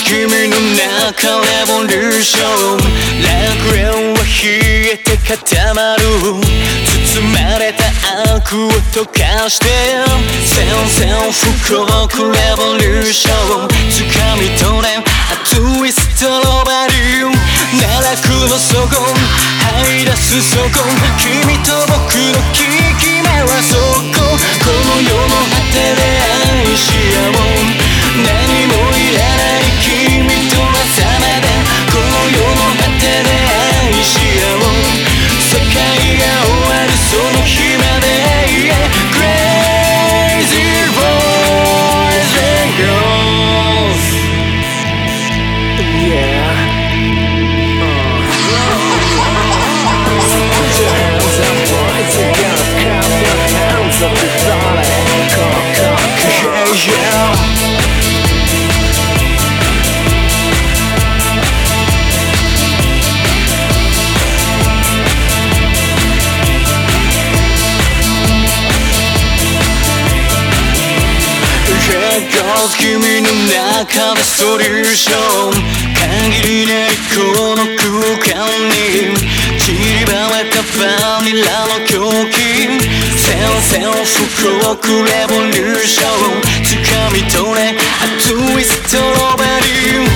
君の中レボリューション。楽園は冷えて固まる。包まれた悪を溶かして宣戦布告レボリューション。掴み取れトゥイストロバリュー。奈落の底這い出すそこ。君と僕の効き目はそこ。この世の果てで愛し合おう。何もいらない君と朝まで。この世の果てで愛し合おう。世界が終わるその日まで。Crazy boys and girls Yeah Put your hands up boys and girls. Clap your hands up everybody. Yeah yeah君の中でソリューション。限りないこの空間に散りばめたバニラの狂気。宣戦布告レボリューション。掴み取れトゥイストロベリー。